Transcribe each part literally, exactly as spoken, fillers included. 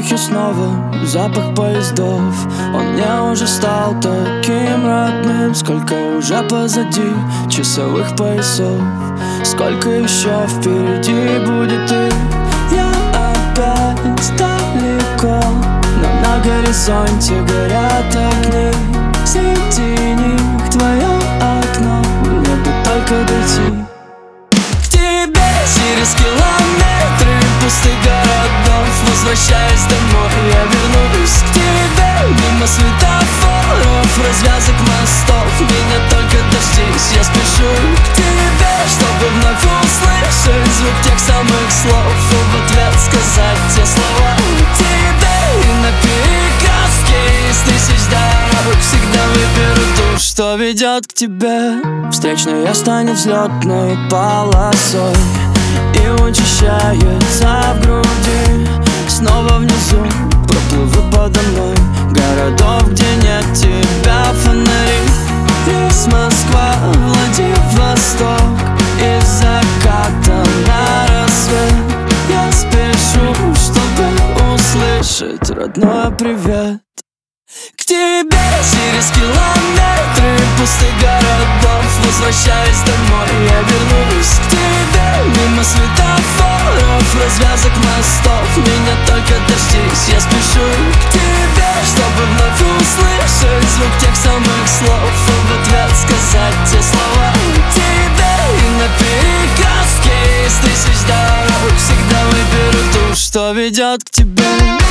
воздухе снова запах поездов. Он мне уже стал таким родным. Сколько уже позади часовых поясов, сколько еще впереди будет их. Я опять далеко, но на горизонте горят огни. Среди них твое окно, мне бы только дойти к тебе. Через километры пустых городов, возвращаясь домой, я вернусь к тебе. Мимо светофоров, развязок мостов, меня только дождись, я спешу к тебе, чтобы вновь услышать звук тех самых слов и в ответ сказать те слова тебе. И на перекрестке из тысяч дорог всегда выберу ту, что ведет к тебе. Встречная станет взлетной полосой и учащается в груди. Снова внизу проплывут подо мной городов, где нет тебя, фонари. Есть Москва, Владивосток, из заката на рассвет. Я спешу, чтобы услышать родной привет. К тебе через километры пустых городов, возвращаясь домой, я вернусь к тебе. Мимо светофоров, развязок мостов, меня только дождись, я спешу к тебе, чтобы вновь услышать звук тех самых слов и в ответ сказать те слова тебе. И на перекрестке из тысяч дорог всегда выберу ту, что ведет к тебе.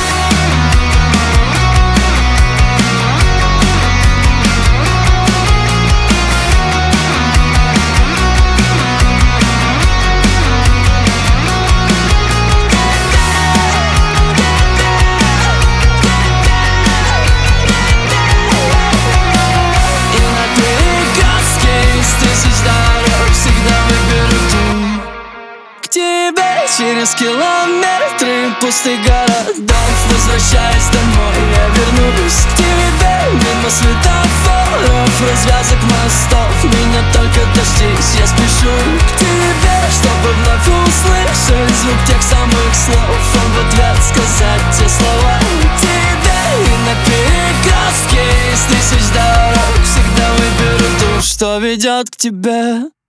Через километры пустых городов, возвращаясь домой, я вернусь к тебе. Мимо светофоров, развязок мостов, меня только дождись, я спешу к тебе, чтобы вновь услышать звук тех самых слов и в ответ сказать те слова тебе. И на перекрестке из тысяч дорог всегда выберу ту, что ведет к тебе.